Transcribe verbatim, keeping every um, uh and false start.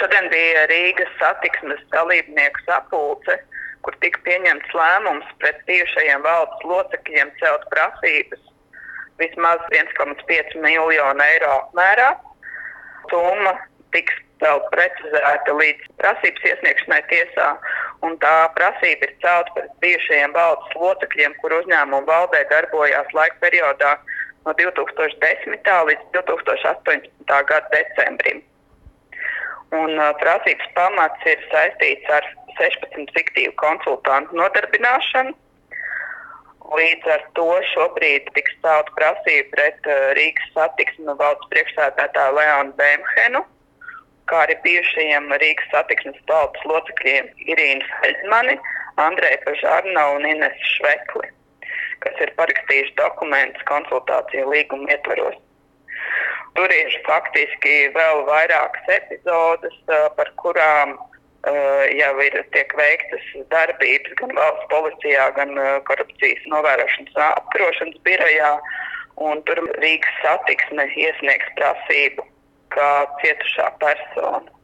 Šodien bija Rīgas satiksmes dalībnieku sapulce, kur tika pieņemts lēmums pret bijušajiem valdes locekļiem celt prasības vismaz viens komats pieci miljonu eiro apmērā. Summa tiks vēl precizēta līdz prasības iesniegšanai tiesā, un tā prasība ir celt pret bijušajiem valdes locekļiem, kur uzņēmumu valdē darbojās laika periodā no divi tūkstoši desmitā līdz divi tūkstoši astoņpadsmitā gada decembrim. Un uh, prasības pamats ir saistīts ar sešpadsmit fiktīvu konsultantu nodarbināšanu. Līdz ar to šobrīd tiks celta prasība pret uh, Rīgas satiksmes valdes priekšsēdētāju Leonu Bemhenu, kā arī bijušajiem Rīgas satiksmes valdes locekļiem Irīnu Feldmani, Andreju Pažarnovu un Inesu Švekli, kas ir parakstījuši dokumentus konsultāciju līguma ietvaros. Tur ir faktiski vēl vairākas epizodes, par kurām uh, jau ir tiek veiktas darbības gan valsts policijā, gan uh, korupcijas novērošanas apkarošanas birojā, un tur Rīgas satiksme iesniegs prasību kā cietušā persona.